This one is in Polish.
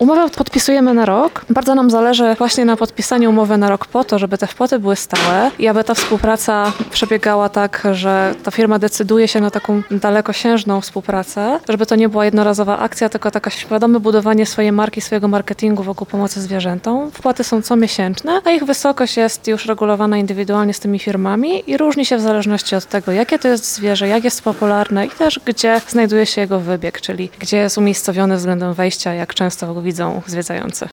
Umowę podpisujemy na rok. Bardzo nam zależy właśnie na podpisaniu umowy na rok po to, żeby te wpłaty były stałe i aby ta współpraca przebiegała tak, że ta firma decyduje się na taką dalekosiężną współpracę, żeby to nie była jednorazowa akcja, tylko taka świadome budowanie swojej marki, swojego marketingu wokół pomocy zwierzętom. Wpłaty są comiesięczne, a ich wysokość jest już regulowana indywidualnie z tymi firmami i różni się w zależności od tego, jakie to jest zwierzę, jak jest popularne i też gdzie znajduje się jego wybieg, czyli gdzie jest umiejscowiony względem wejścia, jak często go widzą zwiedzający.